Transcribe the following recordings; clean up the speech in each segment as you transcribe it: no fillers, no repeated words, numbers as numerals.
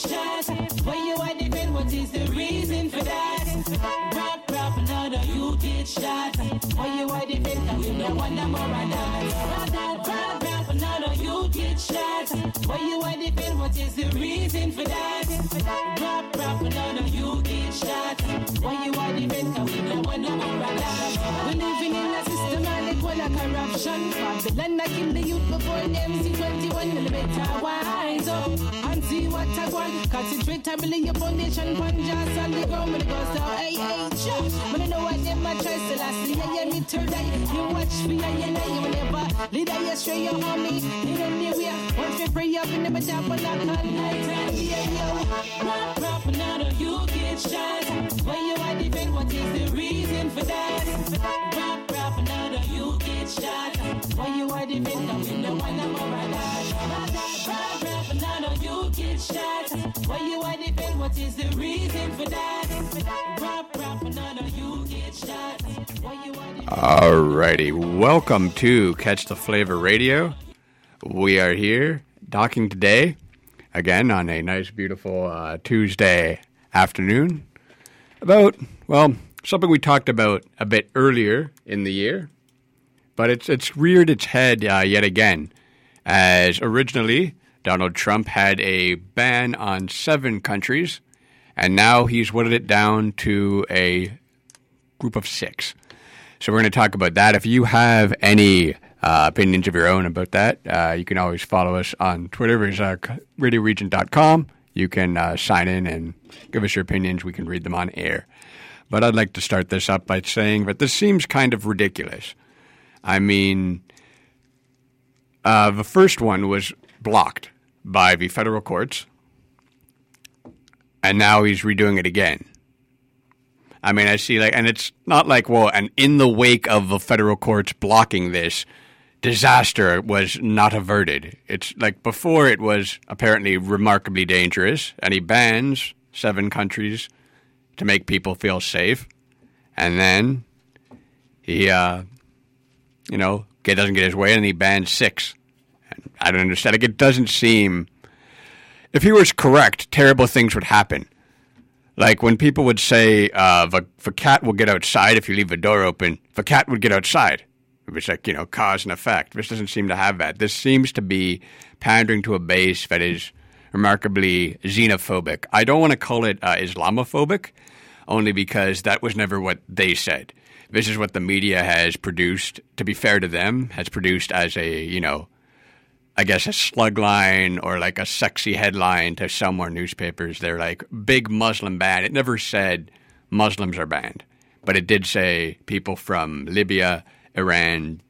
shot. Why you are defend? What is the reason for that? Rap, another you get shot. Why you are defend? Cause you don't want no more of that. Rap, another you get shot. Why you are defend? What is the reason for that? Rap, another you get shot. Why you are defend? Cause you don't want no more of that. We living in a systematic one of corruption. Babylon I kill the youth before them see 21 millimeter wise up and see what I want. Concentrate and build your foundation on just on the ground when it goes down. Hey, sure. But I know what them a try to last year. You need to die. You watch me and you know you will never lead a you stray your army in anywhere. Once you pray up in the top of that night and yeah, rap another you get shot. When you are defend, what is the reason for that? Rap another you get shot. When you are defend, come in the one I'm alright. Rap another you get shot. When you are defend, what is the reason for that? Rap another you get shot. Alrighty, welcome to Catch the Flavor Radio. We are here talking today, again on a nice, beautiful Tuesday afternoon, about, well, something we talked about a bit earlier in the year, but it's reared its head yet again, as originally Donald Trump had a ban on 7 countries, and now he's whittled it down to a group of 6. So we're going to talk about that. If you have any opinions of your own about that, you can always follow us on Twitter. It's radioregion.com. You can sign in and give us your opinions. We can read them on air. But I'd like to start this up by saying that this seems kind of ridiculous. I mean, the first one was blocked by the federal courts, and now he's redoing it again. I mean, I see, like, and it's not like, well, and in the wake of the federal courts blocking this, disaster was not averted. It's like before it was apparently remarkably dangerous, and he bans 7 countries to make people feel safe, and then he, doesn't get his way, and he bans 6. And I don't understand. Like, it doesn't seem, if he was correct, terrible things would happen. Like when people would say, the cat will get outside if you leave the door open, the cat would get outside. It was like, cause and effect. This doesn't seem to have that. This seems to be pandering to a base that is remarkably xenophobic. I don't want to call it Islamophobic, only because that was never what they said. This is what the media has produced, to be fair to them, has produced as a, I guess a slug line or like a sexy headline to some more newspapers. They're like, big Muslim ban. It never said Muslims are banned, but it did say people from Libya, Iran,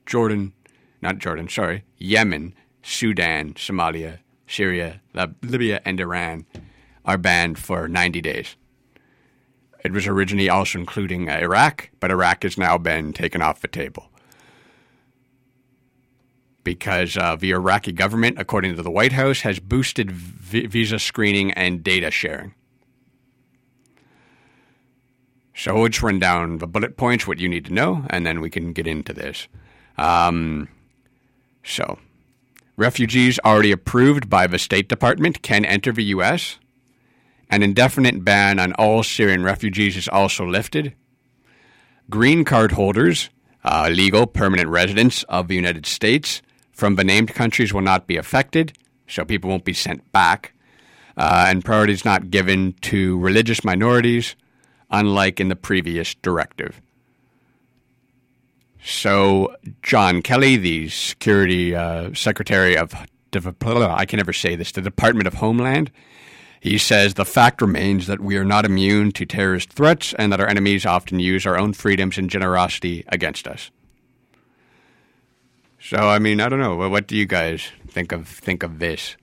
Yemen, Sudan, Somalia, Syria, Libya, and Iran are banned for 90 days. It was originally also including Iraq, but Iraq has now been taken off the table, because the Iraqi government, according to the White House, has boosted visa screening and data sharing. So we'll just run down the bullet points, what you need to know, and then we can get into this. So, refugees already approved by the State Department can enter the U.S. An indefinite ban on all Syrian refugees is also lifted. Green card holders, legal permanent residents of the United States, from the named countries will not be affected, so people won't be sent back, and priority is not given to religious minorities, unlike in the previous directive. So John Kelly, the Security Secretary of, I can never say this, the Department of Homeland, he says the fact remains that we are not immune to terrorist threats and that our enemies often use our own freedoms and generosity against us. So, I mean, I don't know. What do you guys think of this?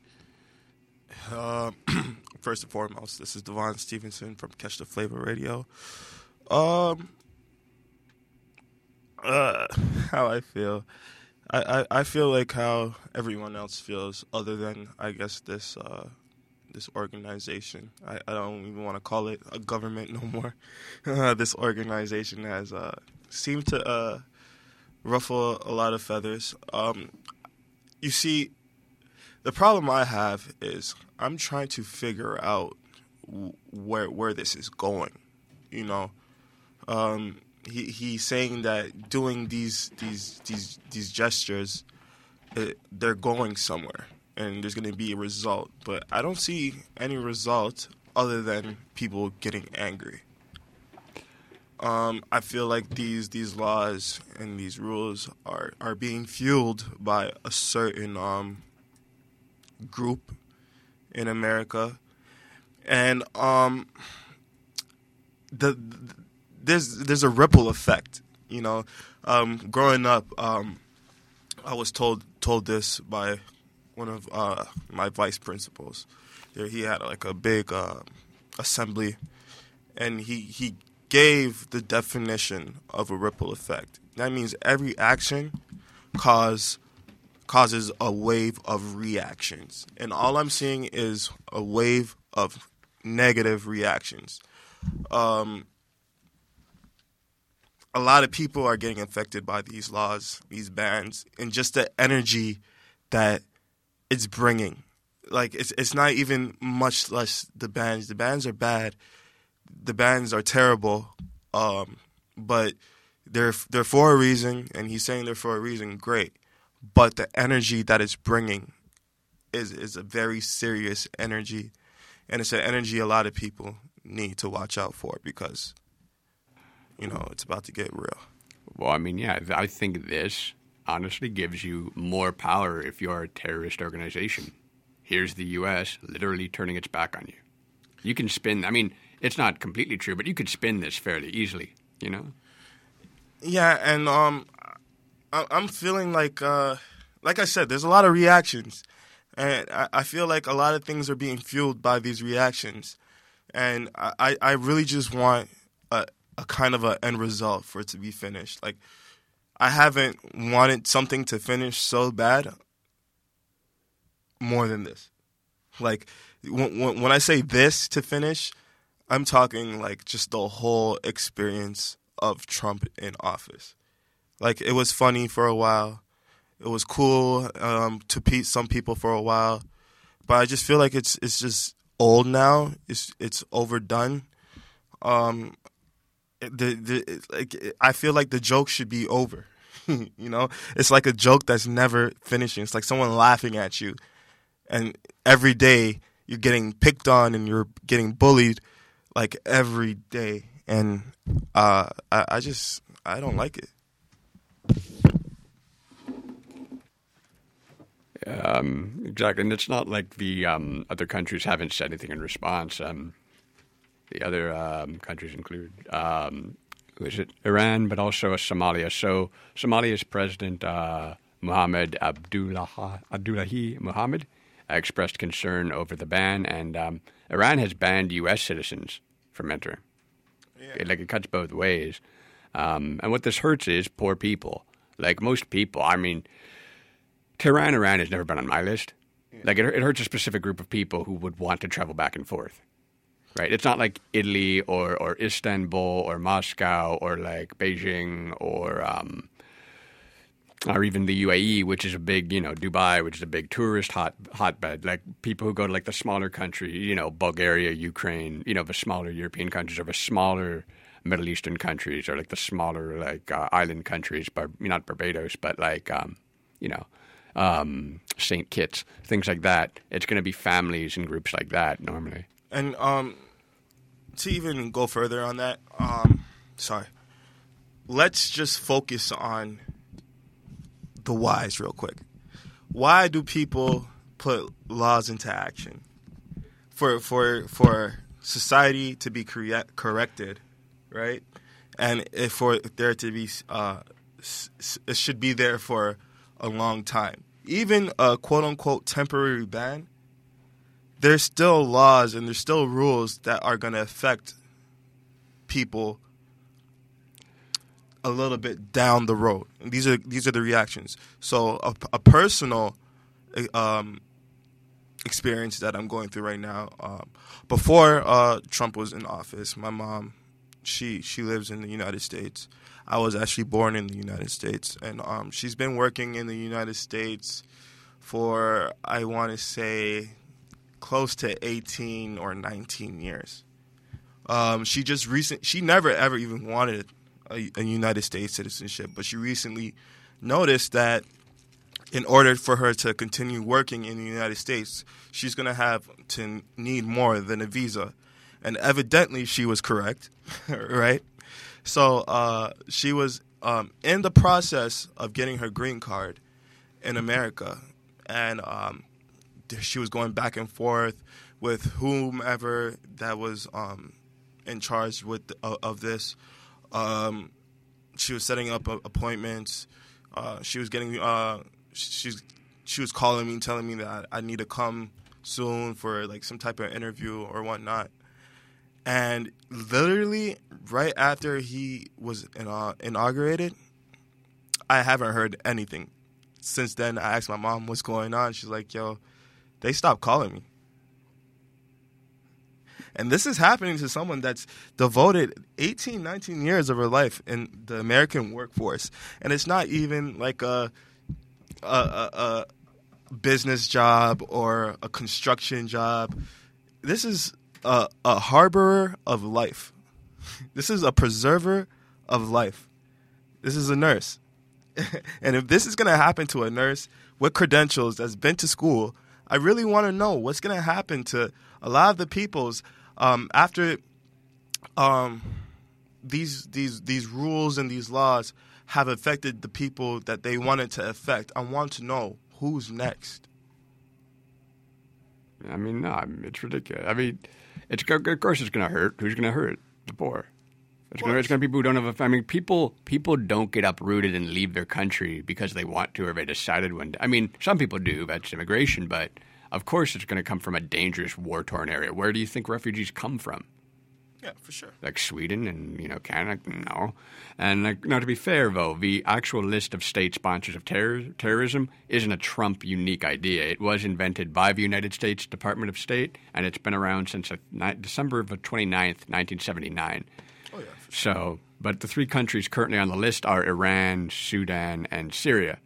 First and foremost, this is Devon Stevenson from Catch the Flavor Radio. How I feel. I feel like how everyone else feels, other than, I guess, this organization. I don't even want to call it a government no more. This organization has seemed to ruffle a lot of feathers. You see, the problem I have is I'm trying to figure out where this is going. You know, he's saying that doing these gestures, they're going somewhere, and there's going to be a result. But I don't see any result other than people getting angry. I feel like these laws and these rules are being fueled by a certain group in America, and there's a ripple effect. You know, growing up, I was told this by one of my vice principals. He had like a big assembly, and he gave the definition of a ripple effect. That means every action causes a wave of reactions. And all I'm seeing is a wave of negative reactions. A lot of people are getting affected by these laws, these bans, and just the energy that it's bringing. Like, it's not even much less the bans. The bans are bad. The bans are terrible, but they're for a reason, and he's saying they're for a reason. Great, but the energy that it's bringing is a very serious energy, and it's an energy a lot of people need to watch out for because, you know, it's about to get real. Well, I mean, yeah, I think this honestly gives you more power if you're a terrorist organization. Here's the U.S. literally turning its back on you. You can spin. I mean, it's not completely true, but you could spin this fairly easily, you know? Yeah, and I'm feeling like I said, there's a lot of reactions. And I feel like a lot of things are being fueled by these reactions. And I really just want a kind of an end result for it to be finished. Like, I haven't wanted something to finish so bad more than this. Like, when I say this to finish, I'm talking like just the whole experience of Trump in office. Like, it was funny for a while. It was cool to some people for a while. But I just feel like it's just old now. It's overdone. I feel like the joke should be over. You know? It's like a joke that's never finishing. It's like someone laughing at you. And every day you're getting picked on and you're getting bullied. Like, every day, and I don't like it. Exactly, and it's not like the other countries haven't said anything in response. The other countries include, Iran, but also Somalia. So Somalia's President Mohammed Abdullahi Mohammed expressed concern over the ban, and Iran has banned U.S. citizens from entering. Yeah. It cuts both ways. And what this hurts is poor people. Like, most people, I mean, Tehran, Iran has never been on my list. Yeah. Like, it hurts a specific group of people who would want to travel back and forth. Right? It's not like Italy or Istanbul or Moscow or like Beijing or even the UAE, which is a big, you know, Dubai, which is a big tourist hotbed. Like, people who go to like the smaller countries, you know, Bulgaria, Ukraine, you know, the smaller European countries, or the smaller Middle Eastern countries, or like the smaller like island countries, not Barbados, but like St. Kitts, things like that. It's going to be families and groups like that normally. And to even go further on that, let's just focus on the whys real quick. Why do people put laws into action? For society to be corrected, right? And for there to be, it should be there for a long time. Even a quote-unquote temporary ban, there's still laws and there's still rules that are going to affect people a little bit down the road. And these are the reactions. So a personal experience that I'm going through right now. Before Trump was in office, my mom, she lives in the United States. I was actually born in the United States, and she's been working in the United States for, I want to say, close to 18 or 19 years. She never ever even wanted a United States citizenship, but she recently noticed that in order for her to continue working in the United States, she's going to have to need more than a visa. And evidently she was correct, right? So she was in the process of getting her green card in America, and she was going back and forth with whomever that was in charge of this. She was setting up appointments. She was getting she was calling me, telling me that I need to come soon for like some type of interview or whatnot. And literally right after he was inaugurated, I haven't heard anything. Since then, I asked my mom what's going on. She's like, yo, they stopped calling me. And this is happening to someone that's devoted 18, 19 years of her life in the American workforce. And it's not even like a business job or a construction job. This is a harborer of life. This is a preserver of life. This is a nurse. And if this is going to happen to a nurse with credentials that's been to school, I really want to know what's going to happen to a lot of the peoples after these rules and these laws have affected the people that they wanted to affect. I want to know who's next. I mean, no, it's ridiculous. I mean, of course it's going to hurt. Who's going to hurt? The poor. It's going to be people who don't have a family. People don't get uprooted and leave their country because they want to or they decided when. I mean, some people do. That's immigration. But, of course, it's going to come from a dangerous, war-torn area. Where do you think refugees come from? Yeah, for sure. Like Sweden and, Canada? No. And, now, to be fair, though, the actual list of state sponsors of terrorism isn't a Trump-unique idea. It was invented by the United States Department of State, and it's been around since December of 29th, 1979. Oh, yeah. So, but the three countries currently on the list are Iran, Sudan, and Syria.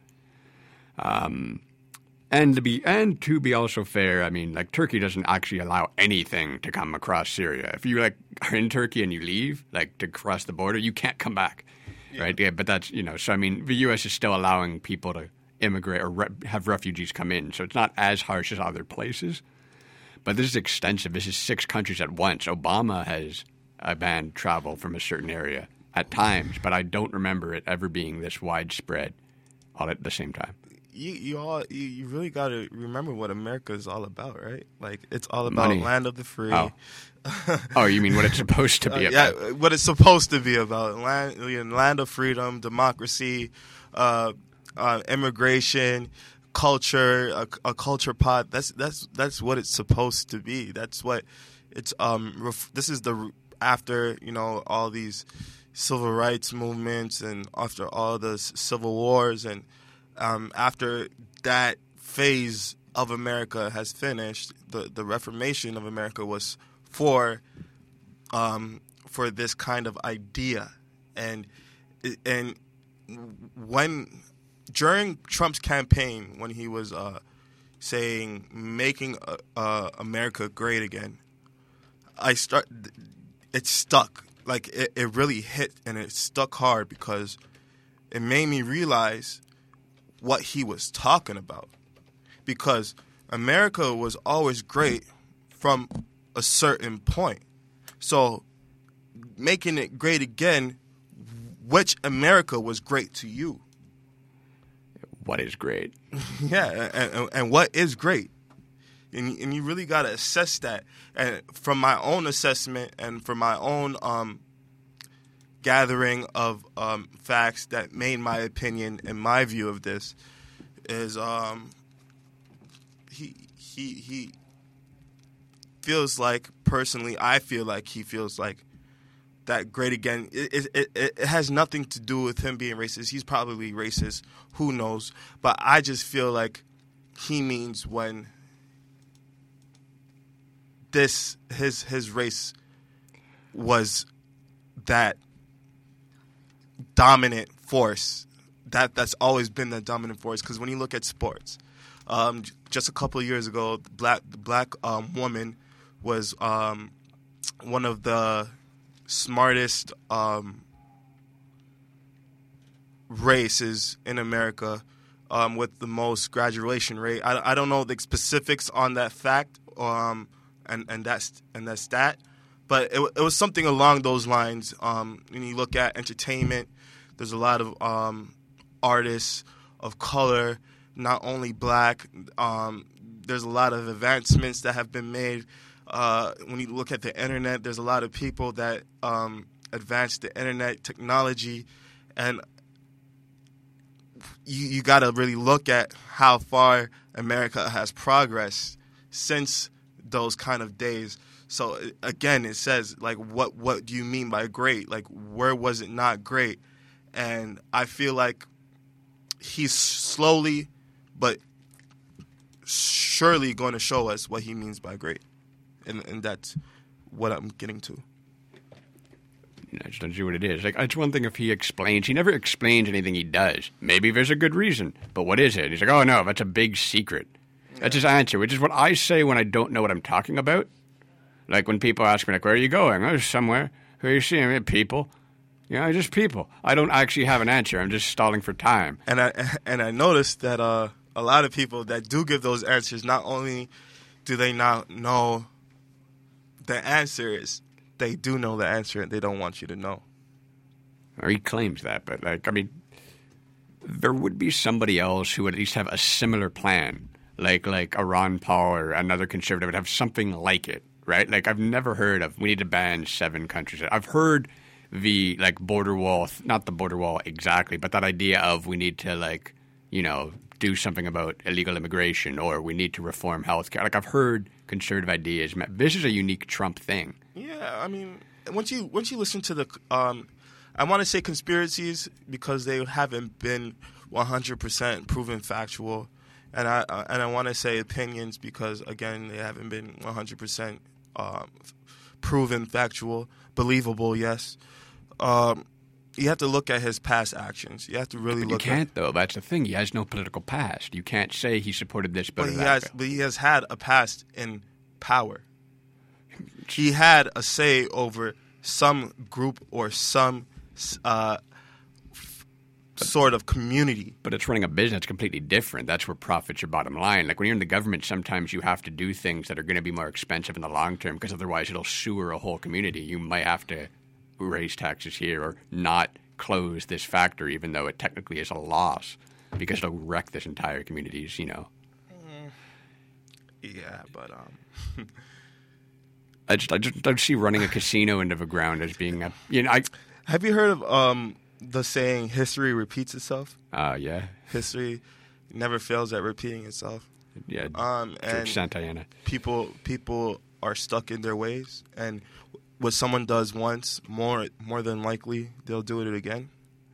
And to be also fair, I mean, like Turkey doesn't actually allow anything to come across Syria. If you are in Turkey and you leave, to cross the border, you can't come back, right? Yeah, but that's So I mean, the U.S. is still allowing people to immigrate or have refugees come in, so it's not as harsh as other places. But this is extensive. This is 6 countries at once. Obama has banned travel from a certain area at times, but I don't remember it ever being this widespread all at the same time. You really got to remember what America is all about, right? Like, it's all about Money. Land of the free. Oh, you mean what it's supposed to be about? Yeah, what it's supposed to be about. Land of freedom, democracy, immigration, culture, a culture pot. That's what it's supposed to be. That's what it's. This is after all these civil rights movements and after all the civil wars and after that phase of America has finished, the Reformation of America was for this kind of idea, and when during Trump's campaign when he was saying making America great again, it stuck. Like it really hit and it stuck hard because it made me realize what he was talking about. Because America was always great from a certain point. So making it great again, which America was great to you? What is great? Yeah, and what is great? And you really got to assess that. And from my own assessment and from my own gathering of facts that made my opinion and my view of this is he feels like, personally, I feel like he feels like that great again. It has nothing to do with him being racist. He's probably racist. Who knows? But I just feel like he means when his race was that dominant force. That's always been the dominant force. Because when you look at sports, Just a couple of years ago, the black woman was one of the smartest races in America, with the most graduation rate. I don't know the specifics on that fact and that stat, but it was something along those lines. When you look at entertainment, there's a lot of artists of color, not only black. There's a lot of advancements that have been made. When you look at the internet, there's a lot of people that advance the internet technology, and you got to really look at how far America has progressed since those kind of days. So again, it says, like, what do you mean by great? Like, where was it not great? And I feel like he's slowly but surely going to show us what he means by great. And that's what I'm getting to. I just don't see what it is. Like, it's one thing if he explains. He never explains anything he does. Maybe there's a good reason, but what is it? He's like, oh, no, that's a big secret. That's his answer, which is what I say when I don't know what I'm talking about. Like, when people ask me, like, where are you going? Oh, somewhere. Who are you seeing? People. Just people. I don't actually have an answer. I'm just stalling for time. And I noticed that a lot of people that do give those answers, not only do they not know the answers, they do know the answer and they don't want you to know. Or he claims that, but, like, I mean, there would be somebody else who would at least have a similar plan, like a Ron Paul or another conservative would have something like it, right? Like, I've never heard of we need to ban 7 countries. I've heard the, like, border wall, not the border wall exactly, but that idea of we need to, like, do something about illegal immigration, or we need to reform healthcare. Like, I've heard conservative ideas. This is a unique Trump thing. Yeah, I mean, once you listen to the, I want to say conspiracies because they haven't been 100% proven factual, and I want to say opinions because, again, they haven't been 100% proven factual, believable. Yes. You have to look at his past actions. You have to really look. You can't, though. That's the thing. He has no political past. You can't say he supported this, but he has had a past in power. He had a say over some group or some sort of community. But it's running a business completely different. That's where profit's your bottom line. Like, when you're in the government, sometimes you have to do things that are going to be more expensive in the long term because otherwise it'll sewer a whole community. You might have to raise taxes here or not close this factory, even though it technically is a loss because it'll wreck this entire communities, Yeah, but I just don't see running a casino into the ground as being a Have you heard of the saying history repeats itself? Yeah. History never fails at repeating itself. Yeah. And Santayana. People are stuck in their ways, and what someone does once, more than likely they'll do it again.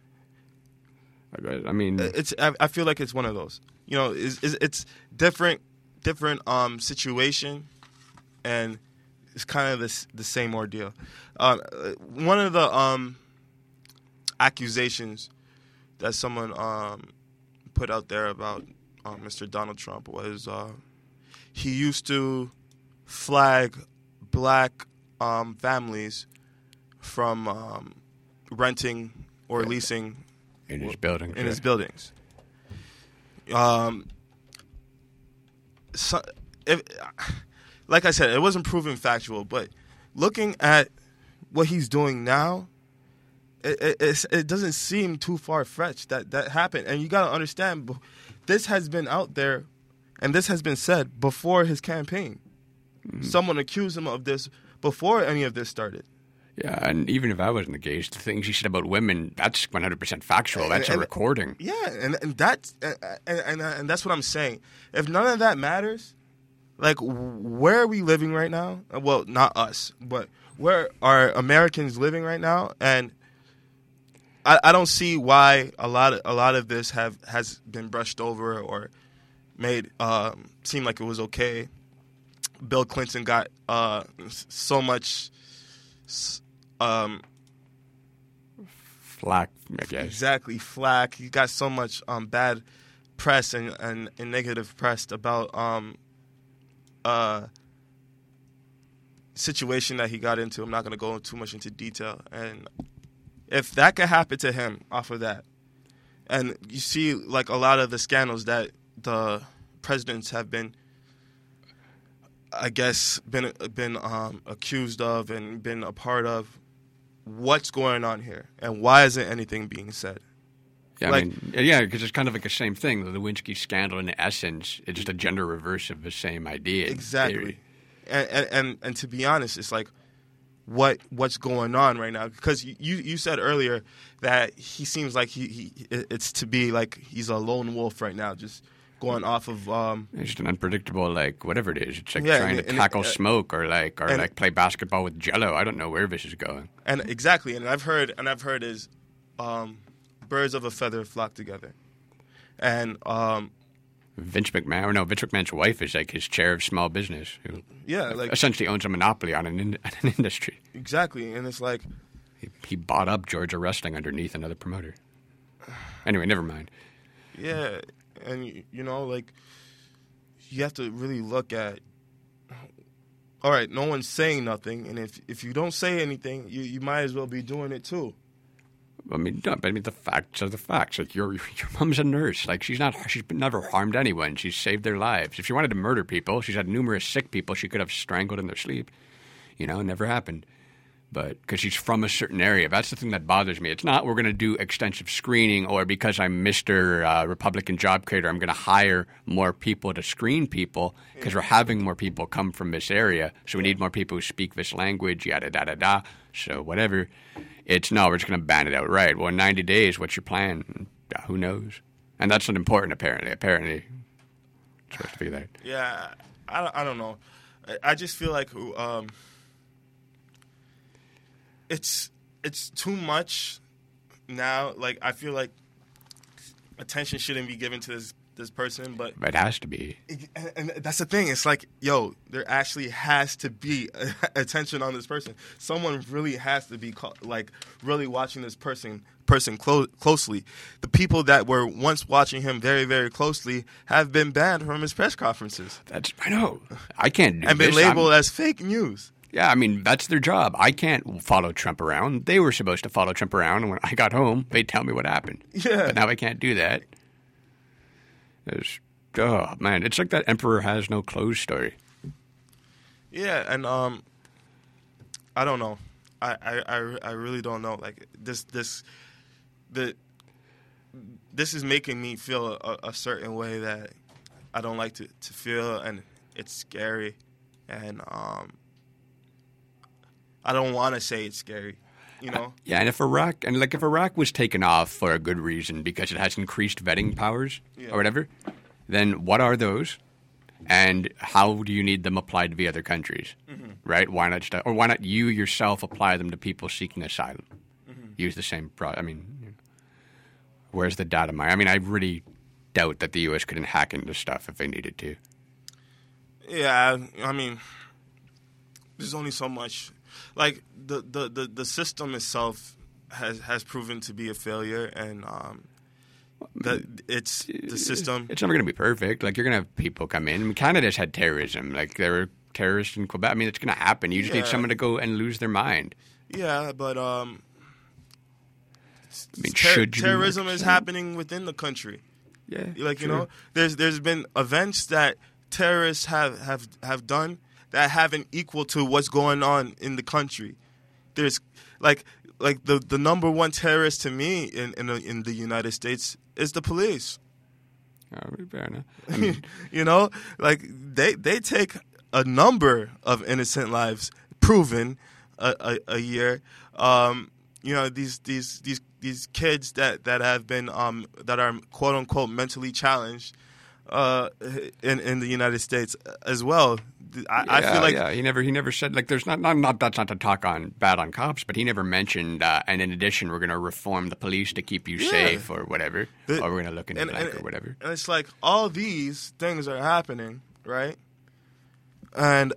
I mean, I feel like it's one of those. It's different situation, and it's kind of the same ordeal. One of the accusations that someone put out there about Mr. Donald Trump was he used to flag black families from renting or leasing in his buildings. His buildings. Like I said, it wasn't proven factual, but looking at what he's doing now, it doesn't seem too far-fetched that happened. And you got to understand, this has been out there, and this has been said before his campaign. Mm-hmm. Someone accused him of this before any of this started. Yeah, and even if I wasn't the case, the things he said about women, that's 100% factual. That's a recording. Yeah, and that's what I'm saying. If none of that matters, like, where are we living right now? Well, not us, but where are Americans living right now? And I don't see why a lot of this has been brushed over or made seem like it was okay. Bill Clinton got so much flack, I guess. Exactly, flack. He got so much bad press and negative press about situation that he got into. I'm not going to go too much into detail. And if that could happen to him off of that, and you see like a lot of the scandals that the presidents have been, I guess, been accused of and been a part of, what's going on here and why isn't anything being said? Yeah, Like- because it's kind of like the same thing. The Lewinsky scandal, in essence, it's just a gender reverse of the same idea. in Exactly. theory. And to be honest, it's like what's going on right now, because you said earlier that he seems like it's to be like he's a lone wolf right now, just going off of It's just an unpredictable, like, whatever it is. It's like Yeah, trying to and- tackle smoke or and- play basketball with Jello. I don't know where this is going. and exactly, and I've heard is birds of a feather flock together, and Vince McMahon's wife is like his chair of small business, who yeah, like essentially owns a monopoly on an industry. exactly, and it's like He bought up Georgia Wrestling underneath another promoter. Anyway, never mind. yeah, and you know, like you have to really look at. All right, no one's saying nothing, and if you don't say anything, you might as well be doing it too. I mean, no, but the facts are the facts. Like your mom's a nurse. Like she's never harmed anyone. She's saved their lives. If she wanted to murder people, she's had numerous sick people she could have strangled in their sleep. You know, it never happened. But because she's from a certain area, that's the thing that bothers me. It's not we're going to do extensive screening, or because I'm Mr. Republican job creator, I'm going to hire more people to screen people because we're having more people come from this area. So we need more people who speak this language, yada, da, da, da. So whatever. It's no, we're just going to ban it outright. Well, in 90 days, what's your plan? Who knows? And that's not important, apparently. Apparently, it's supposed to be that. Yeah, I don't know. I just feel like it's too much now. Like I feel like attention shouldn't be given to this person, but It has to be. and that's the thing. It's like, yo, there actually has to be attention on this person. Someone really has to be like really watching this person closely. The people that were once watching him very, very closely have been banned from his press conferences I know. I can't do and been this. labeled as fake news. Yeah, I mean, that's their job. I can't follow Trump around. They were supposed to follow Trump around, and when I got home, they'd tell me what happened. Yeah. But now I can't do that. Oh, man, it's like that Emperor Has No Clothes story. Yeah, and I don't know. I really don't know. Like this is making me feel a certain way that I don't like to feel, and it's scary. And I don't want to say it's scary, you know? Yeah, and if Iraq was taken off for a good reason because it has increased vetting powers Yeah. or whatever, then what are those? And how do you need them applied to the other countries? Mm-hmm. Right? Why not you yourself apply them to people seeking asylum? Mm-hmm. Use the same where's the data mine? I mean, I really doubt that the U.S. couldn't hack into stuff if they needed to. Yeah, I mean, there's only so much. Like the system itself has proven to be a failure, and that it's the system. It's never going to be perfect. Like, you're going to have people come in. I mean, Canada's had terrorism. Like, there were terrorists in Quebec. I mean, it's going to happen. You just need Yeah. someone to go and lose their mind. Yeah, but I mean, should you be terrorism more is concerned? happening within the country. Yeah, Like, you sure. know, there's been events that terrorists have done that haven't equal to what's going on in the country. There's like the number one terrorist to me in the United States is the police. Oh, fair enough. I mean, You know, like they take a number of innocent lives proven a year. You know, these kids that have been that are quote unquote mentally challenged in the United States as well. I feel like he never said, like, there's not that's not to talk bad on cops, but he never mentioned and in addition we're going to reform the police to keep you safe or whatever, or we're going to look into blank or whatever. And it's like all these things are happening, right? And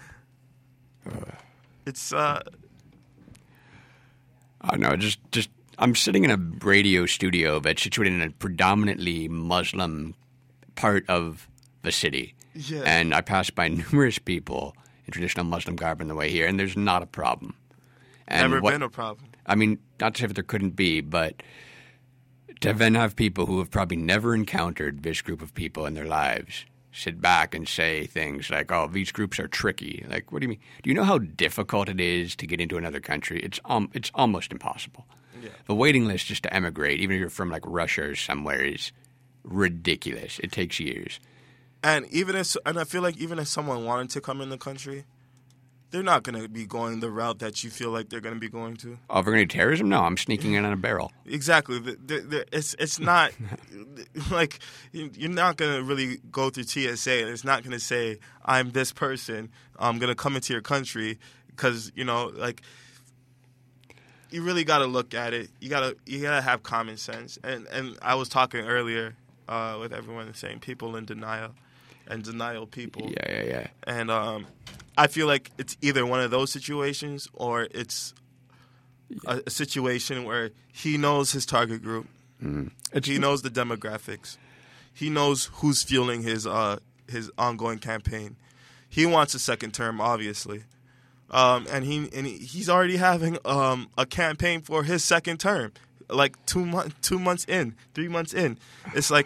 it's No, just I'm sitting in a radio studio that's situated in a predominantly Muslim part of the city. Yeah. And I pass by numerous people in traditional Muslim garb on the way here, and there's not a problem. And Never been a problem. I mean, not to say that there couldn't be, but to then have people who have probably never encountered this group of people in their lives sit back and say things like, oh, these groups are tricky. Like, what do you mean? Do you know how difficult it is to get into another country? It's almost impossible. Yeah. The waiting list just to emigrate, even if you're from like Russia or somewhere, is ridiculous. It takes years. And I feel like even if someone wanted to come in the country, they're not going to be going the route that you feel like they're going to be going to. Oh, if we're going to do terrorism? No, I'm sneaking in on a barrel. Exactly. It's not like you're not going to really go through TSA, and it's not going to say, I'm this person, I'm going to come into your country, because, like, you really got to look at it. You got to have common sense. And I was talking earlier with everyone saying people in denial and denial people. Yeah. And I feel like it's either one of those situations or it's a situation where he knows his target group. He knows the demographics. He knows who's fueling his ongoing campaign. He wants a second term, obviously. And he's already having a campaign for his second term, like 2 months in, 3 months in. It's like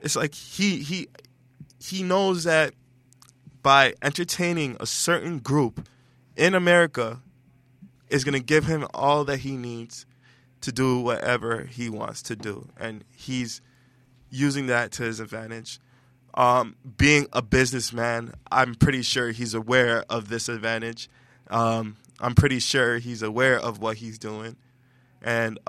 he knows that by entertaining a certain group in America is going to give him all that he needs to do whatever he wants to do, and he's using that to his advantage. Being a businessman, I'm pretty sure he's aware of this advantage. I'm pretty sure he's aware of what he's doing, and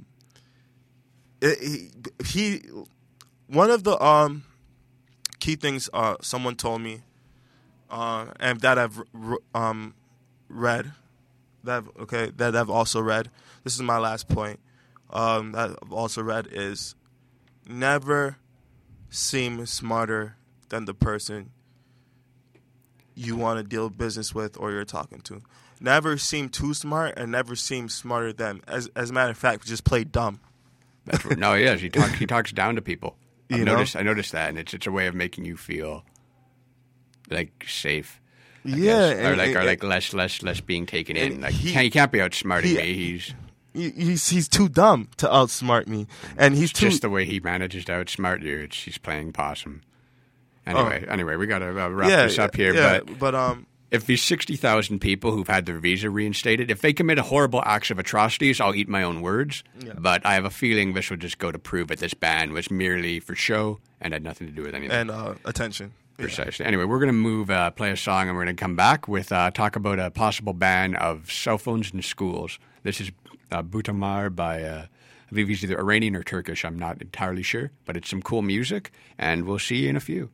one of the key things someone told me, and that I've read, that I've also read. This is my last point. That I've also read is never seem smarter than the person you want to deal business with or you're talking to. Never seem too smart and never seem smarter than. As a matter of fact, just play dumb. That's what, no, yes, he talks down to people. I You know? noticed that, and it's a way of making you feel like safe. I Yeah, guess. Or like less being taken in. Like he can't be outsmarting me. He's too dumb to outsmart me, and he's too. Just the way he manages to outsmart you. He's playing possum. Anyway, we got to wrap this up here. Yeah, but if these 60,000 people who've had their visa reinstated, if they commit horrible acts of atrocities, I'll eat my own words. Yeah. But I have a feeling this will just go to prove that this ban was merely for show and had nothing to do with anything. And attention. Precisely. Yeah. Anyway, we're going to play a song, and we're going to come back with talk about a possible ban of cell phones in schools. This is Butamar by, I believe he's either Iranian or Turkish. I'm not entirely sure, but it's some cool music, and we'll see you in a few.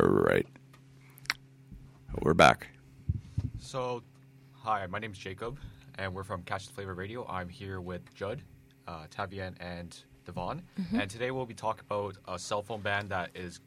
right. We're back. So, hi, my name's Jacob, and we're from Catch the Flavor Radio. I'm here with Judd, Tavian, and Devon. And today we'll be talking about a cell phone ban that is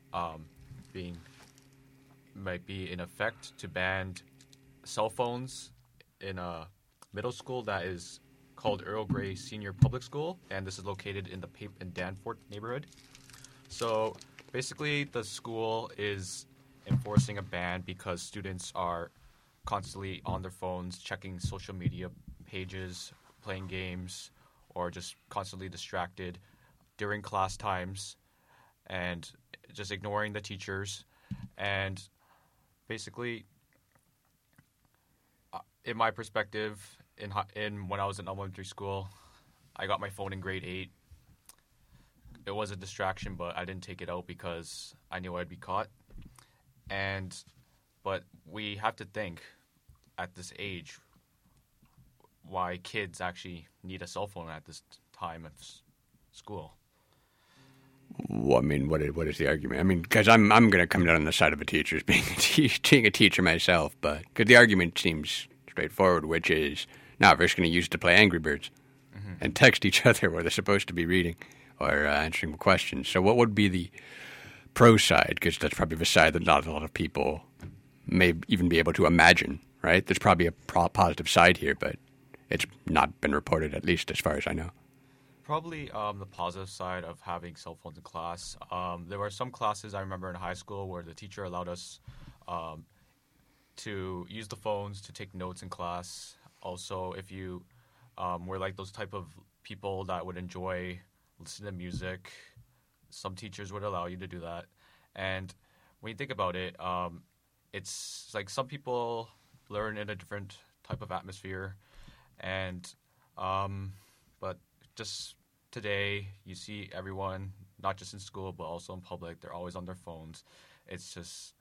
might be in effect to ban cell phones in a middle school that is called Earl Grey Senior Public School, and this is located in the Pape and Danforth neighborhood. So basically, the school is enforcing a ban because students are constantly on their phones, checking social media pages, playing games, or just constantly distracted during class times and just ignoring the teachers. And basically, in my perspective, in when I was in elementary school, I got my phone in grade 8. It was a distraction, but I didn't take it out because I knew I'd be caught. But we have to think at this age why kids actually need a cell phone at this time of school. Well, I mean, what is the argument? I mean, because I'm going to come down on the side of a teacher, as being a teacher myself, but because the argument seems straightforward, which is, now we're just going to use it to play Angry Birds and text each other where they're supposed to be reading or answering questions. So what would be the pro side? Because that's probably the side that not a lot of people may even be able to imagine, right? There's probably a positive side here, but it's not been reported, at least as far as I know. Probably the positive side of having cell phones in class. There were some classes I remember in high school where the teacher allowed us to use the phones to take notes in class. Also, if you were like those type of people that would enjoy listening to music, some teachers would allow you to do that. And when you think about it, it's like some people learn in a different type of atmosphere. And but just today, you see everyone, not just in school, but also in public, they're always on their phones. It's just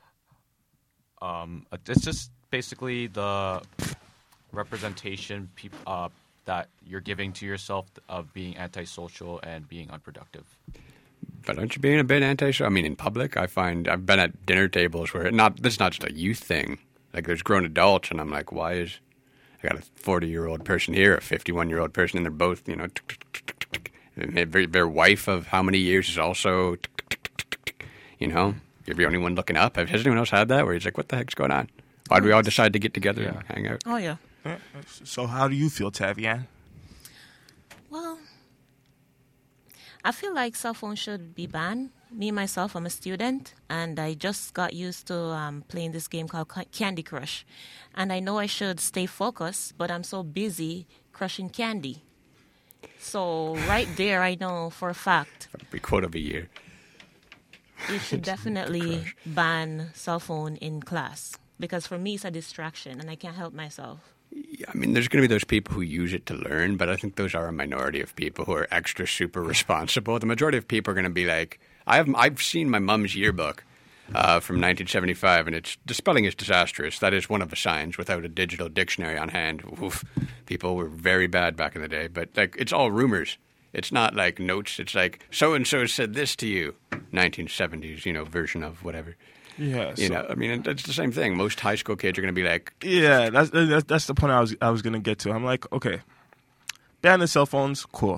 basically the representation that you're giving to yourself of being antisocial and being unproductive. But aren't you being a bit antisocial? I mean, in public, I find I've been at dinner tables where this is not just a youth thing. Like, there's grown adults, and I'm like, why is I got a 40-year-old person here, a 51-year-old person, and they're both, and their wife of how many years is also, you're the only one looking up. Has anyone else had that where he's like, what the heck's going on? Why do we all decide to get together and hang out? Oh, yeah. So how do you feel, Tavian? Well, I feel like cell phones should be banned. Me, myself, I'm a student, and I just got used to playing this game called Candy Crush. And I know I should stay focused, but I'm so busy crushing candy. So right there, I know for a fact. Every quote of a year. You should definitely ban cell phone in class. Because for me, it's a distraction, and I can't help myself. Yeah, I mean, there's going to be those people who use it to learn, but I think those are a minority of people who are extra super responsible. The majority of people are going to be like, I've seen my mom's yearbook from 1975, and the spelling is disastrous. That is one of the signs. Without a digital dictionary on hand, people were very bad back in the day. But like, it's all rumors. It's not like notes. It's like so and so said this to you, 1970s, version of whatever. Yeah, I mean, it's the same thing. Most high school kids are going to be like, yeah, that's the point I was going to get to. I'm like, okay, ban the cell phones, cool.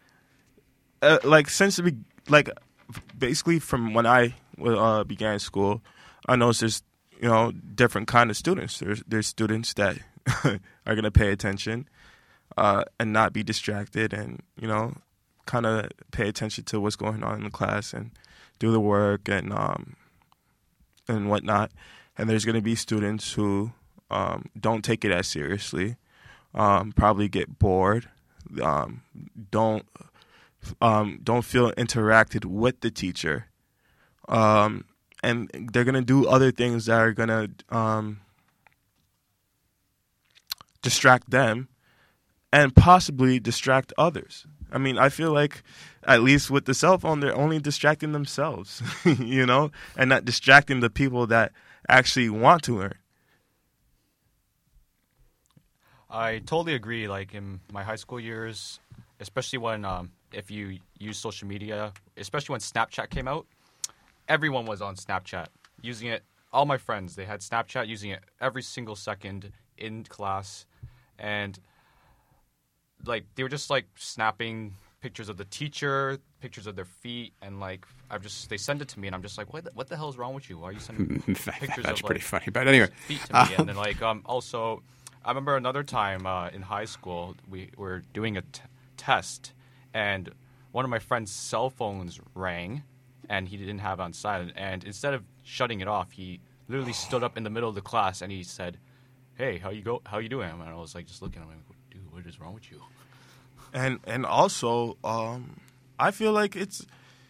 Basically from when I began school, I noticed there's different kind of students. There's students that are going to pay attention and not be distracted, and kind of pay attention to what's going on in the class and do the work and whatnot. And there's going to be students who don't take it as seriously, probably get bored, don't feel interacted with the teacher, and they're going to do other things that are going to distract them and possibly distract others. I mean, I feel like, at least with the cell phone, they're only distracting themselves, and not distracting the people that actually want to learn. I totally agree. Like, in my high school years, especially when if you use social media, especially when Snapchat came out, everyone was on Snapchat using it. All my friends, they had Snapchat using it every single second in class, and like they were just like snapping pictures of the teacher, pictures of their feet, and like they send it to me, and I'm just like, what the hell is wrong with you? Why are you sending pictures That's of pretty like, funny. But anyway, feet to me? And then like also, I remember another time in high school we were doing a test, and one of my friend's cell phones rang, and he didn't have it on silent, and instead of shutting it off, he literally stood up in the middle of the class and he said, "Hey, how you doing?" And I was like just looking at him, like, dude, what is wrong with you? And also, I feel like it's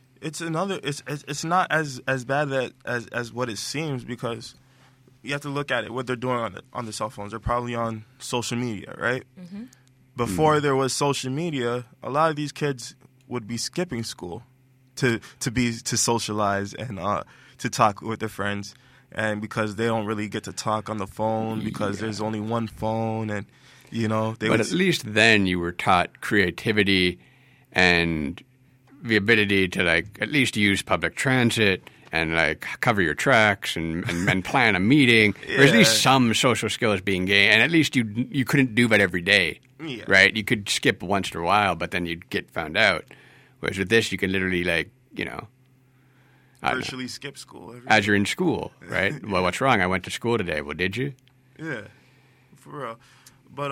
not as bad as what it seems, because you have to look at it. What they're doing on the cell phones, they're probably on social media, right? Mm-hmm. Before there was social media, a lot of these kids would be skipping school to socialize and to talk with their friends, and because they don't really get to talk on the phone because there's only one phone, and But at least then you were taught creativity and the ability to like at least use public transit and like cover your tracks and plan a meeting. Yeah. There's at least some social skills being gained, and at least you couldn't do that every day, right? You could skip once in a while, but then you'd get found out. Whereas with this, you can literally like virtually skip school as you're in school, right? Well, what's wrong? I went to school today. Well, did you? Yeah, for real. But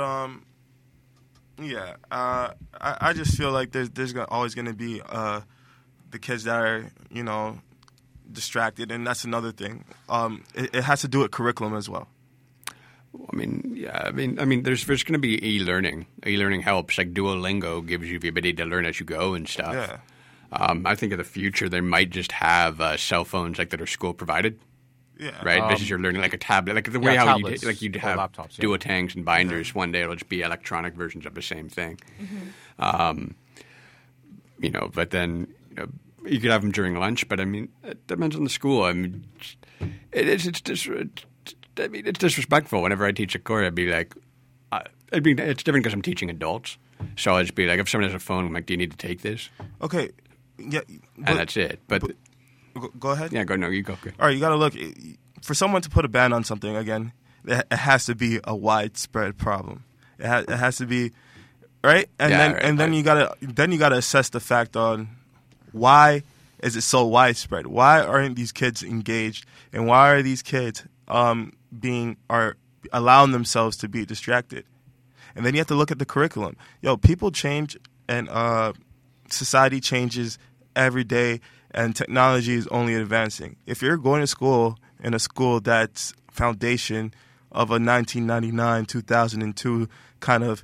I just feel like there's always going to be the kids that are distracted, and that's another thing. It has to do with curriculum as well. I mean, there's going to be e-learning. E-learning helps. Like Duolingo gives you the ability to learn as you go and stuff. Yeah. I think in the future they might just have cell phones like that are school provided. Yeah. Right. This is your learning like a tablet, like the way how tablets, you'd have laptops, duotangs and binders. One day it'll just be electronic versions of the same thing. Mm-hmm. But then you could have them during lunch. But I mean, it depends on the school. I mean, it's disrespectful. Whenever I teach at Corey, I'd be like, it's different because I'm teaching adults. So I'd just be like, if someone has a phone, I'm like, do you need to take this? Okay. Yeah. And that's it. But go ahead. Yeah, go. No, you go. Okay. All right, you got to look. For someone to put a ban on something, again, it has to be a widespread problem. It has to be, right? And then you gotta assess the fact on why is it so widespread? Why aren't these kids engaged? And why are these kids allowing themselves to be distracted? And then you have to look at the curriculum. People change, and society changes every day, and technology is only advancing. If you're going to school in a school that's foundation of a 1999, 2002 kind of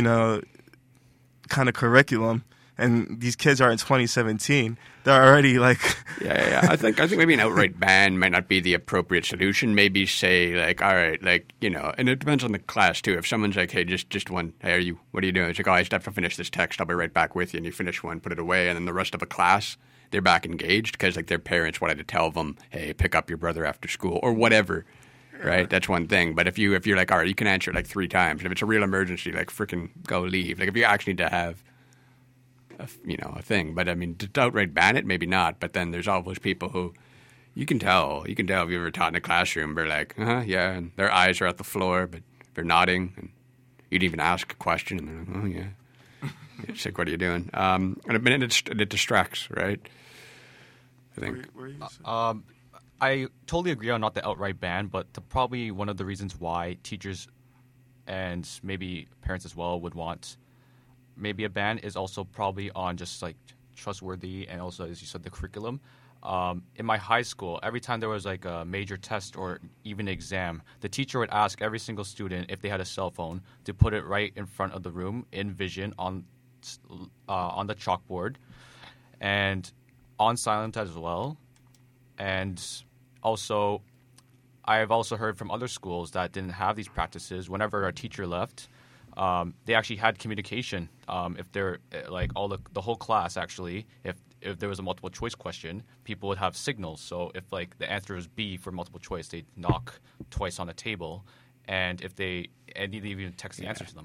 curriculum, and these kids are in 2017, they're already like yeah. I think maybe an outright ban might not be the appropriate solution. Maybe say like, all right, like and it depends on the class too. If someone's like, hey, just one, hey, what are you doing? It's like, oh, I just have to finish this text. I'll be right back with you. And you finish one, put it away, and then the rest of the class, they're back engaged because like their parents wanted to tell them, hey, pick up your brother after school or whatever. Right, that's one thing. But if you're like, all right, you can answer it like 3 times. And if it's a real emergency, like freaking go leave. Like if you actually need to have a thing. But I mean, to outright ban it, maybe not. But then there's all those people who you can tell if you've ever taught in a classroom. They're like, yeah, and their eyes are at the floor, but they're nodding, and you'd even ask a question, and they're like, oh yeah. It's like, what are you doing? And it distracts, right? I think. I totally agree on not the outright ban, but probably one of the reasons why teachers and maybe parents as well would want maybe a ban is also probably on just like trustworthy and also, as you said, the curriculum. In my high school, every time there was like a major test or even exam, the teacher would ask every single student if they had a cell phone to put it right in front of the room in vision on the chalkboard and on silent as well. And also, I've also heard from other schools that didn't have these practices. Whenever our teacher left, they actually had communication. If they're like the whole class actually, if there was a multiple choice question, people would have signals. So if like the answer was B for multiple choice, they'd knock twice on the table, and if they'd even text the answer to them.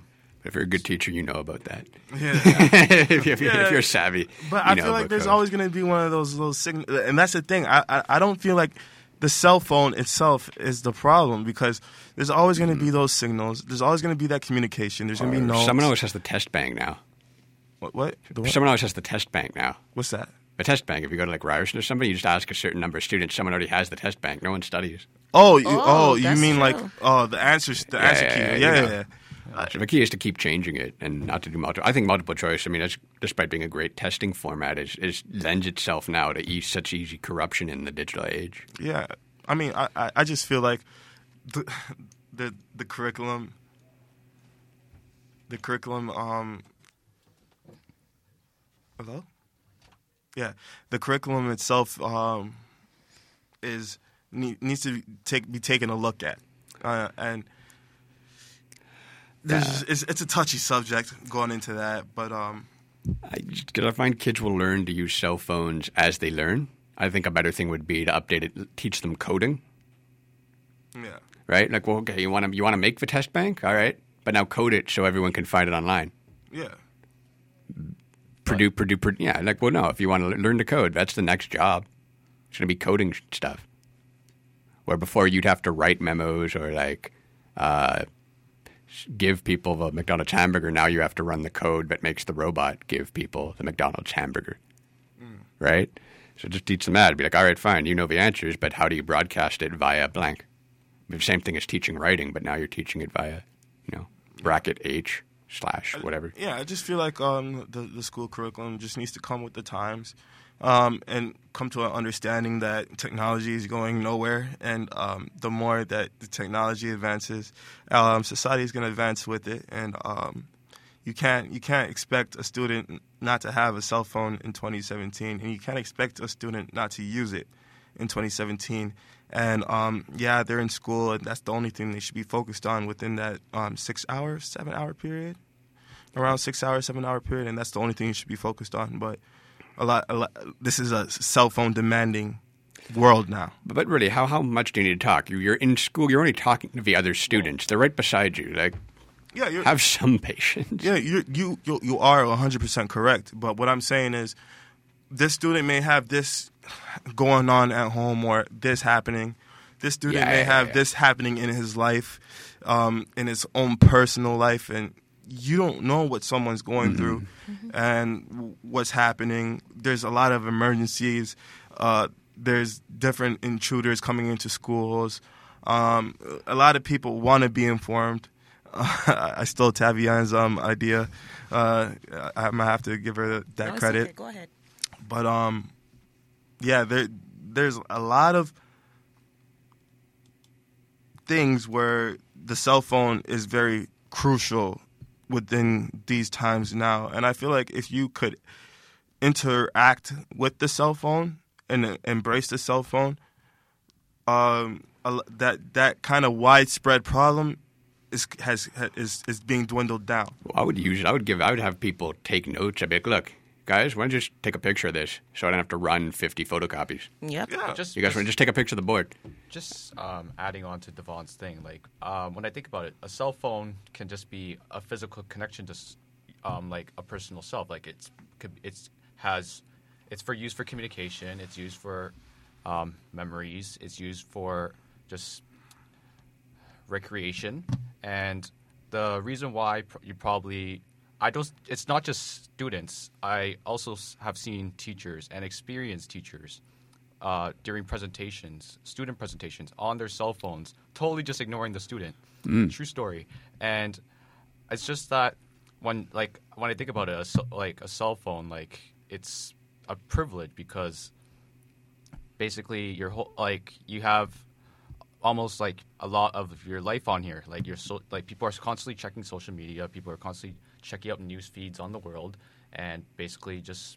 If you're a good teacher, you know about that. Yeah. if you're savvy, But you I know feel like about there's code. always going to be one of those little signals. And that's the thing. I don't feel like the cell phone itself is the problem because there's always going to be those signals. There's always going to be that communication. There's going to be notes. Someone always has the test bank now. What? The what? Someone always has the test bank now. What's that? A test bank. If you go to like Ryerson or somebody, you just ask a certain number of students. Someone already has the test bank. No one studies. Oh, Oh, you that's mean like true. the answer key. yeah, Yeah. you know. So the key is to keep changing it and not to do multiple. I think multiple choice. I mean, that's, despite being a great testing format, is lends itself now to such easy corruption in the digital age. Yeah. I mean, I just feel like the curriculum. Hello? Yeah, the curriculum itself needs to be taken a look at, and it's a touchy subject going into that. But I find kids will learn to use cell phones as they learn. I think a better thing would be to update it, teach them coding. yeah, Right? Like, well, okay, you want to make the test bank, all right, but now code it so everyone can find it online. yeah, Purdue, yeah. Like, well, no, if you want to learn to code, that's the next job. It's going to be coding stuff. Where before you'd have to write memos or like give people the McDonald's hamburger. Now you have to run the code that makes the robot give people the McDonald's hamburger. Right? So just teach them that. Be like, all right, fine, you know the answers, but how do you broadcast it via blank? The same thing as teaching writing, but now you're teaching it via, bracket H / whatever. yeah. I just feel like the school curriculum just needs to come with the times, and come to an understanding that technology is going nowhere, and the more that the technology advances, society is going to advance with it, and you can't expect a student not to have a cell phone in 2017, and you can't expect a student not to use it in 2017. And yeah, they're in school, and that's the only thing they should be focused on within that 6 hour, 7 hour period, around 6 hour, 7 hour period, and that's the only thing you should be focused on. But a lot. This is a cell phone demanding world now. But really, how much do you need to talk? You're in school. You're only talking to the other students. They're right beside you. Like, Yeah, you're, have some patience. yeah, you are 100% correct. But what I'm saying is, this student may have this going on at home or this happening. This student may have this happening in his life, in his own personal life, and you don't know what someone's going through and what's happening. There's a lot of emergencies. There's different intruders coming into schools. A lot of people want to be informed. I stole Tavian's idea. I'm gonna have to give her that No, it's credit. okay. Go ahead. But yeah, there's a lot of things where the cell phone is very crucial within these times now, and I feel like if you could interact with the cell phone and embrace the cell phone, that kind of widespread problem is being dwindled down. I would use it. I would have people take notes. I'd be like, look, guys, why don't you just take a picture of this so I don't have to run 50 photocopies? Yep. Yeah. Just, You guys want to just take a picture of the board? Just adding on to Devon's thing, like when I think about it, a cell phone can just be a physical connection to like a personal self. Like it's for use for communication. It's used for memories. It's used for just recreation. And the reason why you probably it's not just students. I also have seen teachers and experienced teachers during student presentations, on their cell phones, totally just ignoring the student. True story. And it's just that when I think about it, a cell phone, like it's a privilege because basically your whole you have almost like a lot of your life on here. Like people are constantly checking social media. People are constantly checking out news feeds on the world, and basically just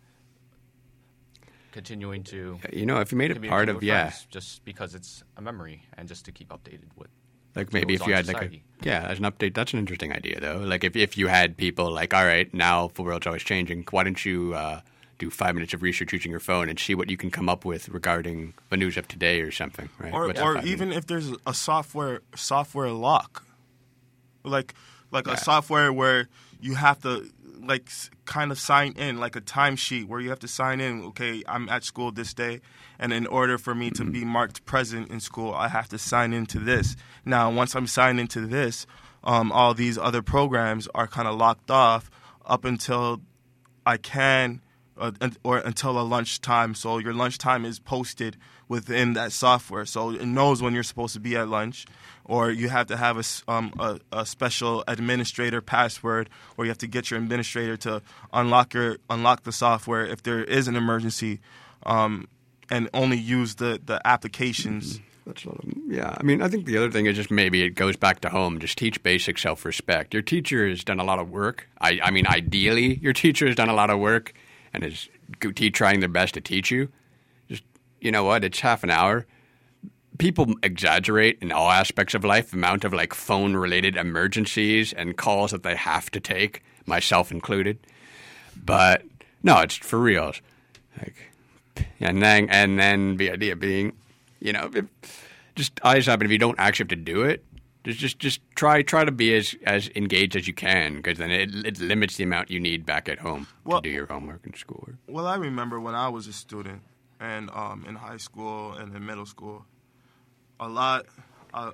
continuing to if you made it communicate part of with friends just because it's a memory and just to keep updated with. like maybe goes if you on had society. as an update, that's an interesting idea though. Like if you had people like, all right, now the world's always changing. Why don't you do 5 minutes of research using your phone and see what you can come up with regarding the news of today or something, right? Or What's that 5 even minutes? if there's a software lock, like like Yeah. a software where you have to like kind of sign in, like a timesheet where you have to sign in. Okay, I'm at school this day, and in order for me to be marked present in school, I have to sign into this. Now, once I'm signed into this, all these other programs are kind of locked off up until I can, or until a lunchtime. So your lunchtime is posted within that software, so it knows when you're supposed to be at lunch. Or you have to have a special administrator password, or you have to get your administrator to unlock the software if there is an emergency, and only use the applications. That's a lot of, yeah. I mean, I think the other thing is just maybe it goes back to home. Just teach basic self-respect. Your teacher has done a lot of work. I mean, ideally, your teacher has done a lot of work and is trying their best to teach you. Just, you know what? It's half an hour. People exaggerate in all aspects of life, the amount of like phone-related emergencies and calls that they have to take, myself included. But no, it's for reals. Like, and then the idea being, you know, just eyes up. And if you don't actually have to do it, just try to be as engaged as you can, because then it limits the amount you need back at home to do your homework and schoolwork. Well, I remember when I was a student, and in high school and in middle school, a lot of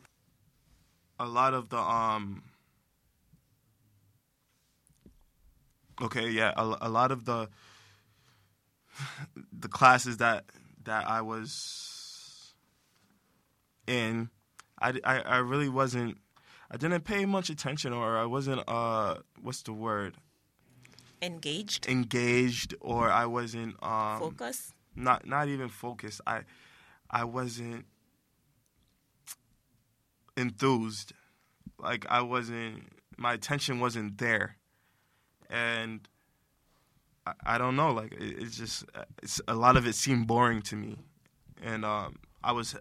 the a lot of the classes that I was in, I really wasn't, I didn't pay much attention, or I wasn't what's the word, engaged, or I wasn't Focus. not even focused. I wasn't enthused. Like, my attention wasn't there. And I don't know, like, it's a lot of it seemed boring to me. And I was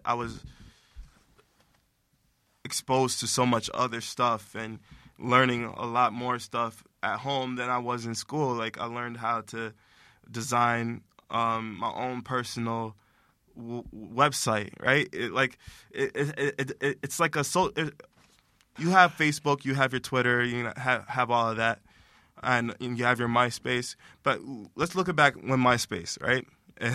exposed to so much other stuff and learning a lot more stuff at home than I was in school. Like, I learned how to design my own personal website, right? It's like you have Facebook, you have your Twitter, you have all of that, and you have your MySpace. But let's look back when MySpace, right?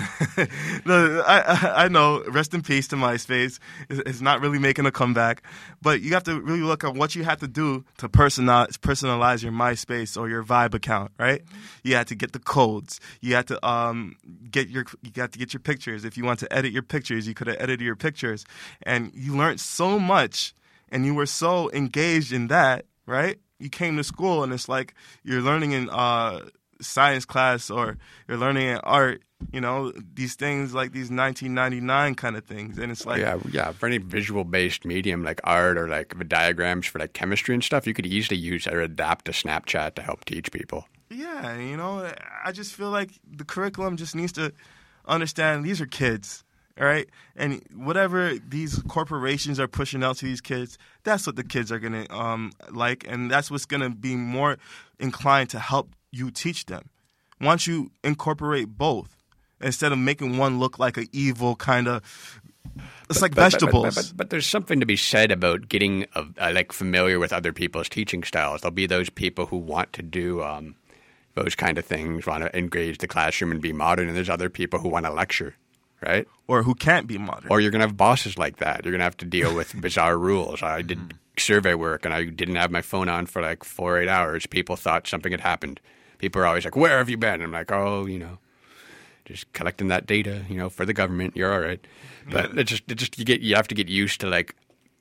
I know, rest in peace to MySpace. It's not really making a comeback, but you have to really look at what you have to do to personalize your MySpace or your Vibe account, right? You had to get the codes. You had to get your pictures. If you want to edit your pictures, you could have edited your pictures, and you learned so much, and you were so engaged in that, right? You came to school, and it's like you're learning in science class, or you're learning in art. You know, these things like these 1999 kind of things. And it's like... Yeah, for any visual-based medium like art, or like the diagrams for like chemistry and stuff, you could easily use or adapt to Snapchat to help teach people. Yeah, you know, I just feel like the curriculum just needs to understand these are kids, all right? And whatever these corporations are pushing out to these kids, that's what the kids are going to like, and that's what's going to be more inclined to help you teach them. Once you incorporate both, instead of making one look like an evil kind of, it's like vegetables. But there's something to be said about getting like familiar with other people's teaching styles. There'll be those people who want to do those kind of things, want to engage the classroom and be modern, and there's other people who want to lecture, right? Or who can't be modern. Or you're going to have bosses like that. You're going to have to deal with bizarre rules. I did survey work, and I didn't have my phone on for like 4 or 8 hours. People thought something had happened. People are always like, "Where have you been?" And I'm like, "Oh, you know, just collecting that data, you know, for the government. You're all right." But it's just you have to get used to like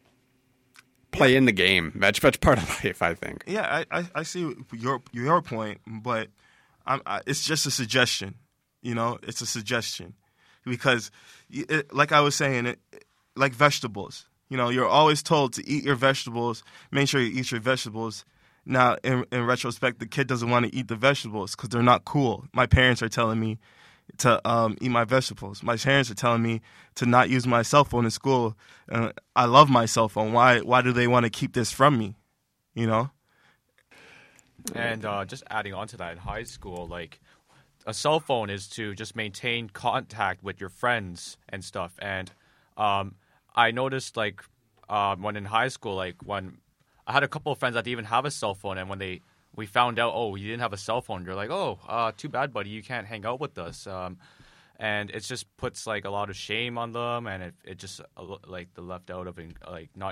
play in the game. That's part of life, I think. Yeah, I see your point, but it's just a suggestion. You know, it's a suggestion because, like I was saying, like vegetables. You know, you're always told to eat your vegetables. Make sure you eat your vegetables. Now, in retrospect, the kid doesn't want to eat the vegetables because they're not cool. My parents are telling me to eat my vegetables. My parents are telling me to not use my cell phone in school. I love my cell phone. Why do they want to keep this from me? You know? And just adding on to that, in high school, like, a cell phone is to just maintain contact with your friends and stuff. And I noticed, like, when in high school, like, when I had a couple of friends that didn't even have a cell phone, and when we found out, oh, you didn't have a cell phone, they're like, oh, too bad, buddy, you can't hang out with us. And it just puts like a lot of shame on them, and it just like the left out of not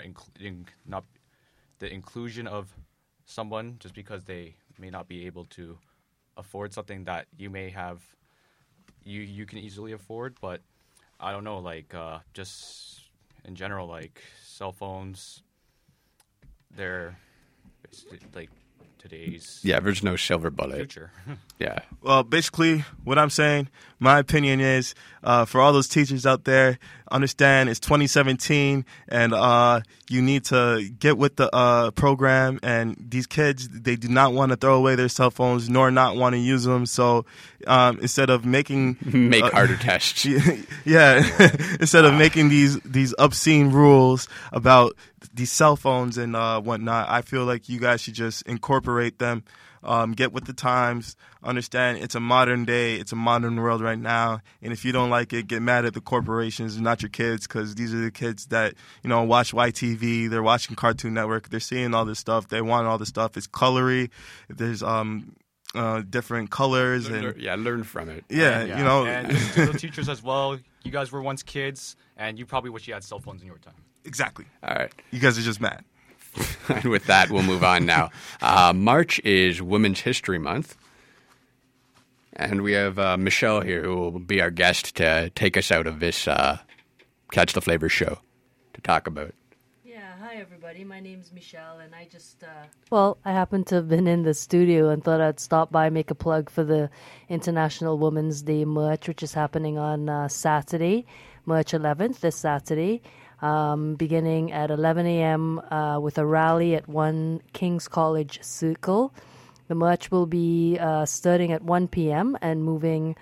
the inclusion of someone just because they may not be able to afford something that you may have, you can easily afford. But I don't know, like just in general, like cell phones, they're like today's there's no silver bullet. future. Yeah. Well, basically, what I'm saying, my opinion is, for all those teachers out there, understand it's 2017, and you need to get with the program. And these kids, they do not want to throw away their cell phones, nor not want to use them. So instead of making Make harder tests. yeah, instead of making these obscene rules about these cell phones and whatnot, I feel like you guys should just incorporate them. Get with the times. Understand it's a modern day. It's a modern world right now. And if you don't like it, get mad at the corporations, not your kids, because these are the kids that, watch YTV. They're watching Cartoon Network. They're seeing all this stuff. They want all this stuff. It's colory. There's different colors. Learn from it. And just to the teachers as well, you guys were once kids, and you probably wish you had cell phones in your time. Exactly. All right. You guys are just mad. And with that, we'll move on now. March is Women's History Month. And we have Michelle here who will be our guest to take us out of this Catch the Flavor show to talk about. Yeah, hi everybody. My name's Michelle, and I just... I happen to have been in the studio and thought I'd stop by, make a plug for the International Women's Day March, which is happening on Saturday, March 11th, this Saturday. Beginning at 11 a.m. With a rally at 1 King's College Circle. The march will be starting at 1 p.m. and moving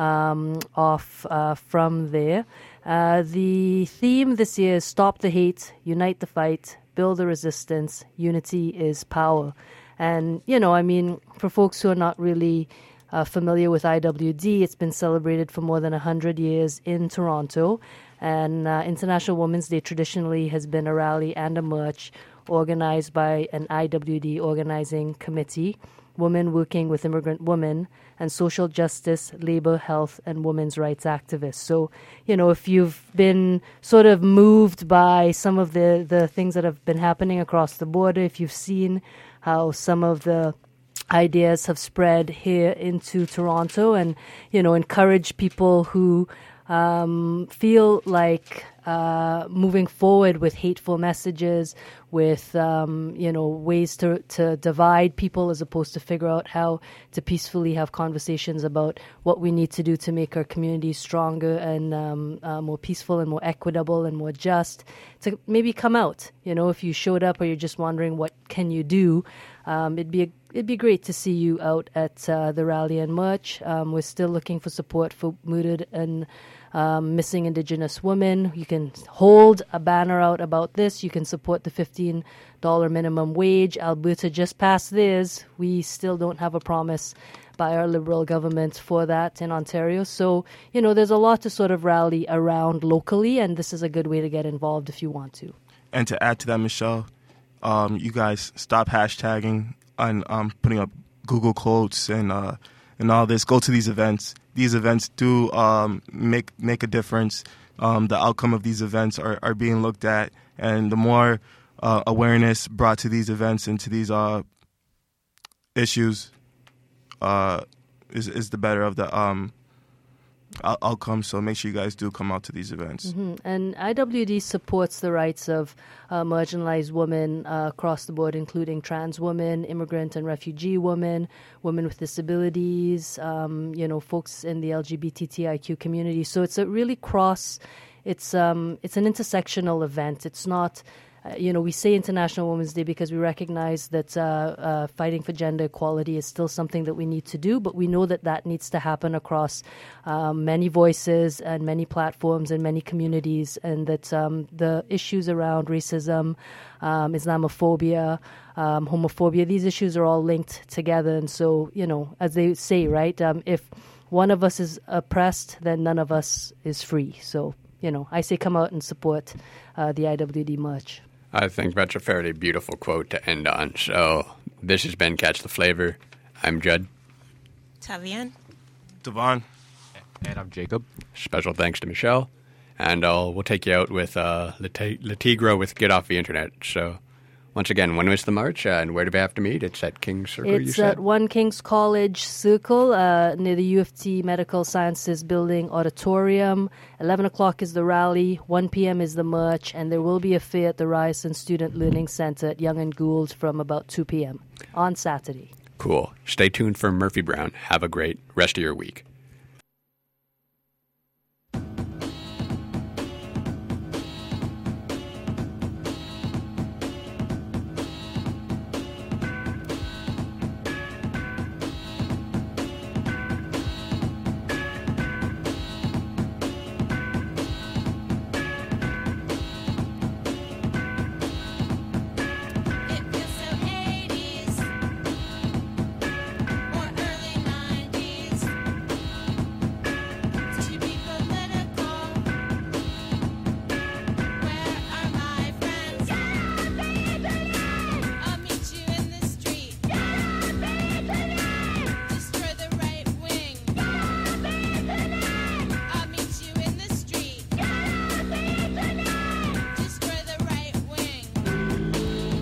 off from there. The theme this year is Stop the Hate, Unite the Fight, Build the Resistance, Unity is Power. And, for folks who are not really familiar with IWD, it's been celebrated for more than 100 years in Toronto. And International Women's Day traditionally has been a rally and a march organized by an IWD organizing committee, women working with immigrant women, and social justice, labor, health, and women's rights activists. So, if you've been sort of moved by some of the things that have been happening across the border, if you've seen how some of the ideas have spread here into Toronto and, encourage people who feel like moving forward with hateful messages, with ways to divide people as opposed to figure out how to peacefully have conversations about what we need to do to make our communities stronger and more peaceful and more equitable and more just, to maybe come out. If you showed up or you're just wondering what can you do, it'd be great to see you out at the rally and march. We're still looking for support for murdered and missing Indigenous women. You can hold a banner out about this. You can support the $15 minimum wage. Alberta just passed theirs. We still don't have a promise by our Liberal government for that in Ontario. So, there's a lot to sort of rally around locally, and this is a good way to get involved if you want to. And to add to that, Michelle, you guys stop hashtagging and putting up Google quotes and all this. Go to these events. These events do make a difference. The outcome of these events are being looked at, and the more awareness brought to these events and to these issues is the better of the outcome. So make sure you guys do come out to these events. Mm-hmm. And IWD supports the rights of marginalized women across the board, including trans women, immigrant and refugee women, women with disabilities, folks in the LGBTIQ community. So it's a really it's an intersectional event. It's not... we say International Women's Day because we recognize that fighting for gender equality is still something that we need to do, but we know that needs to happen across many voices and many platforms and many communities, and that the issues around racism, Islamophobia, homophobia, these issues are all linked together. And so, as they say, right, if one of us is oppressed, then none of us is free. So, I say come out and support the IWD march. I think that's a fairly beautiful quote to end on. So this has been Catch the Flavor. I'm Judd. Tavian. Devon. And I'm Jacob. Special thanks to Michelle. And we'll take you out with Latigra with Get Off the Internet. So once again, when is the march and where do we have to meet? It's at King's Circle, you said? It's at 1 King's College Circle near the U of T Medical Sciences Building Auditorium. 11 o'clock is the rally, 1 p.m. is the march, and there will be a fair at the Ryerson Student Learning Center at Young and Gould from about 2 p.m. on Saturday. Cool. Stay tuned for Murphy Brown. Have a great rest of your week.